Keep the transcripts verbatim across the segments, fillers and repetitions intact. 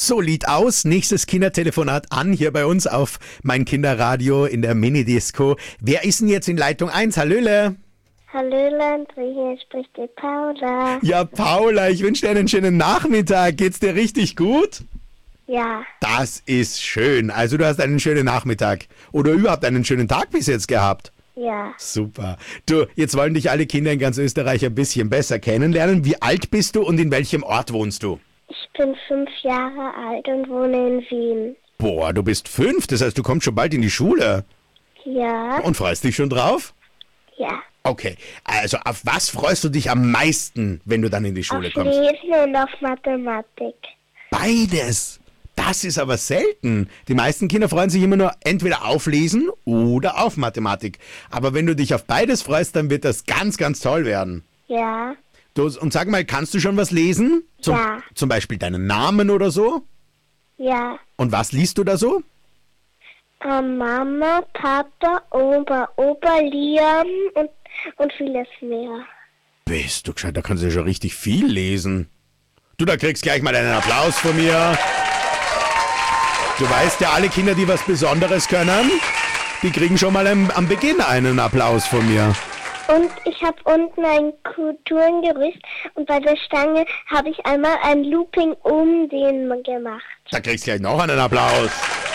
So Lied aus. Nächstes Kindertelefonat an hier bei uns auf mein Kinderradio in der Minidisco. Wer ist denn jetzt in Leitung eins? Hallöle. Hallöle, hier spricht die Paula. Ja, Paula, ich wünsche dir einen schönen Nachmittag. Geht's dir richtig gut? Ja. Das ist schön. Also du hast einen schönen Nachmittag oder überhaupt einen schönen Tag bis jetzt gehabt. Ja. Super. Du, jetzt wollen dich alle Kinder in ganz Österreich ein bisschen besser kennenlernen. Wie alt bist du und in welchem Ort wohnst du? Ich bin fünf Jahre alt und wohne in Wien. Boah, du bist fünf, das heißt, du kommst schon bald in die Schule. Ja. Und freust dich schon drauf? Ja. Okay, also auf was freust du dich am meisten, wenn du dann in die Schule auf kommst? Lesen und auf Mathematik. Beides. Das ist aber selten. Die meisten Kinder freuen sich immer nur entweder auf Lesen oder auf Mathematik. Aber wenn du dich auf beides freust, dann wird das ganz, ganz toll werden. Ja. Du, und sag mal, kannst du schon was lesen? Zum, Ja. Zum Beispiel deinen Namen oder so? Ja. Und was liest du da so? Ähm, Mama, Papa, Opa, Opa, Liam und, und vieles mehr. Bist du gescheit, da kannst du ja schon richtig viel lesen. Du, da kriegst gleich mal einen Applaus von mir. Du weißt ja, alle Kinder, die was Besonderes können, die kriegen schon mal am, am Beginn einen Applaus von mir. Und ich habe unten ein Kulturengerüst und bei der Stange habe ich einmal ein Looping um den gemacht. Da kriegst du gleich noch einen Applaus.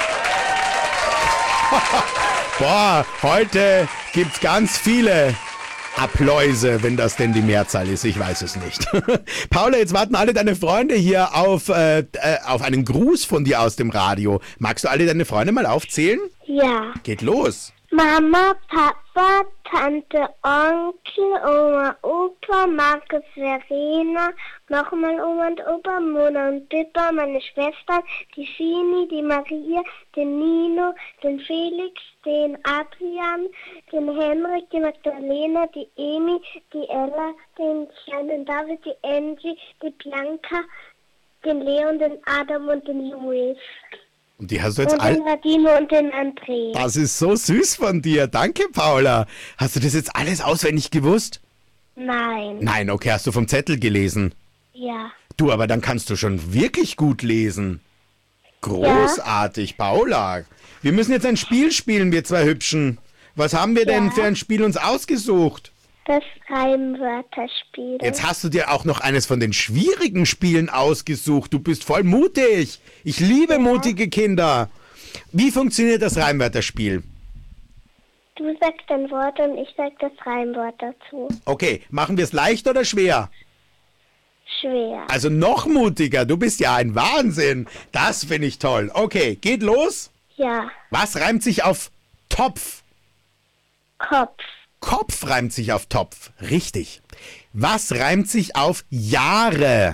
Boah, heute gibt's ganz viele Appläuse, wenn das denn die Mehrzahl ist. Ich weiß es nicht. Paula, jetzt warten alle deine Freunde hier auf, äh, äh, auf einen Gruß von dir aus dem Radio. Magst du alle deine Freunde mal aufzählen? Ja. Geht los. Mama, Papa, Tante, Onkel, Oma, Opa, Markus, Verena, nochmal Oma und Opa, Mona und Pippa, meine Schwestern, die Fini, die Maria, den Nino, den Felix, den Adrian, den Henrik, die Magdalena, die Emi, die Ella, den kleinen David, die Angie, die Bianca, den Leon, den Adam und den Luis. Und die hast du jetzt Und all... den Radino und den André. Das ist so süß von dir. Danke, Paula. Hast du das jetzt alles auswendig gewusst? Nein. Nein, okay, hast du vom Zettel gelesen. Ja. Du, aber dann kannst du schon wirklich gut lesen. Großartig, Paula. Wir müssen jetzt ein Spiel spielen, wir zwei Hübschen. Was haben wir denn Ja. für ein Spiel uns ausgesucht? Das Reimwörterspiel. Jetzt hast du dir auch noch eines von den schwierigen Spielen ausgesucht. Du bist voll mutig. Ich liebe mutige Kinder. Wie funktioniert das Reimwörterspiel? Du sagst ein Wort und ich sag das Reimwort dazu. Okay, machen wir es leicht oder schwer? Schwer. Also noch mutiger. Du bist ja ein Wahnsinn. Das finde ich toll. Okay, geht los. Ja. Was reimt sich auf Topf? Kopf. Kopf reimt sich auf Topf. Richtig. Was reimt sich auf Jahre?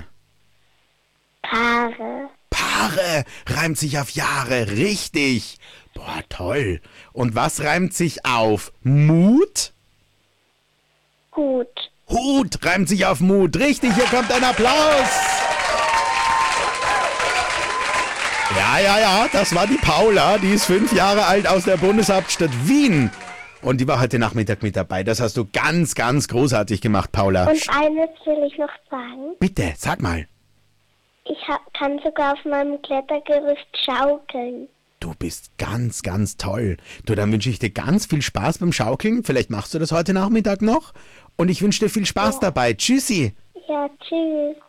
Paare. Paare reimt sich auf Jahre. Richtig. Boah, toll. Und was reimt sich auf Mut? Hut. Hut reimt sich auf Mut. Richtig, hier kommt ein Applaus. Ja, ja, ja, das war die Paula. Die ist fünf Jahre alt aus der Bundeshauptstadt Wien. Und die war heute Nachmittag mit dabei. Das hast du ganz, ganz großartig gemacht, Paula. Und eines will ich noch sagen. Bitte, sag mal. Ich ha- kann sogar auf meinem Klettergerüst schaukeln. Du bist ganz, ganz toll. Du, dann wünsche ich dir ganz viel Spaß beim Schaukeln. Vielleicht machst du das heute Nachmittag noch. Und ich wünsche dir viel Spaß Ja. dabei. Tschüssi. Ja, tschüss.